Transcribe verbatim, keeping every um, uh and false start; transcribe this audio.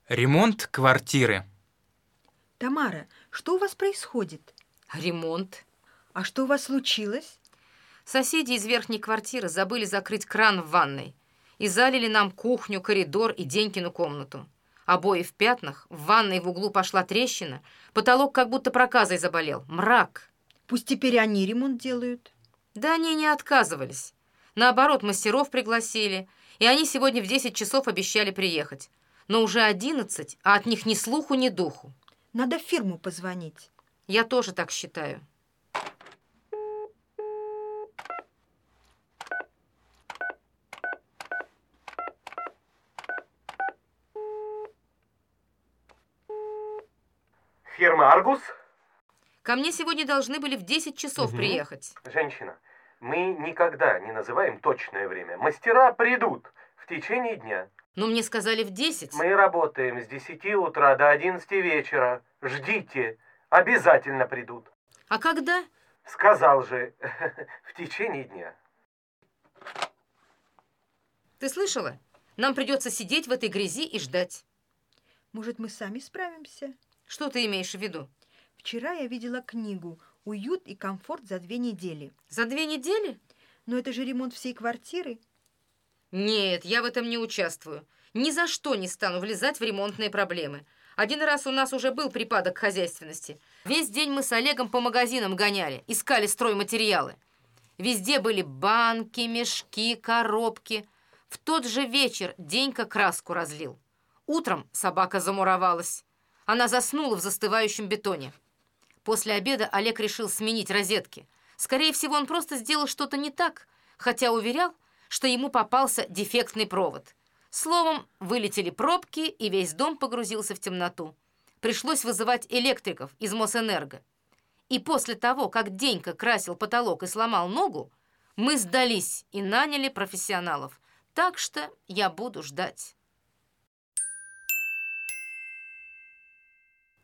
Ремонт квартиры. Тамара, что у вас происходит? Ремонт. А что у вас случилось? Соседи из верхней квартиры забыли закрыть кран в ванной и залили нам кухню, коридор и Денькину комнату. Обои в пятнах, в ванной в углу пошла трещина, потолок как будто проказой заболел. Мрак. Пусть теперь они ремонт делают. Да они не отказывались. Наоборот, мастеров пригласили, и они сегодня в десять часов обещали приехать. Но уже одиннадцать, а от них ни слуху, ни духу. Надо в фирму позвонить. Я тоже так считаю. Фирма «Аргус»? Ко мне сегодня должны были в десять часов Угу. приехать. Женщина, мы никогда не называем точное время. Мастера придут в течение дня. Но мне сказали в десять. Мы работаем с десяти утра до одиннадцати вечера. Ждите, обязательно придут. А когда? Сказал же, в течение дня. Ты слышала? Нам придется сидеть в этой грязи и ждать. Может, мы сами справимся? Что ты имеешь в виду? Вчера я видела книгу «Уют и комфорт за две недели». За две недели? Но это же ремонт всей квартиры. Нет, я в этом не участвую. Ни за что не стану влезать в ремонтные проблемы. Один раз у нас уже был припадок хозяйственности. Весь день мы с Олегом по магазинам гоняли, искали стройматериалы. Везде были банки, мешки, коробки. В тот же вечер Денька краску разлил. Утром собака замуровалась. Она заснула в застывающем бетоне. После обеда Олег решил сменить розетки. Скорее всего, он просто сделал что-то не так, хотя уверял, что ему попался дефектный провод. Словом, вылетели пробки, и весь дом погрузился в темноту. Пришлось вызывать электриков из Мосэнерго. И после того, как Денька красил потолок и сломал ногу, мы сдались и наняли профессионалов. Так что я буду ждать.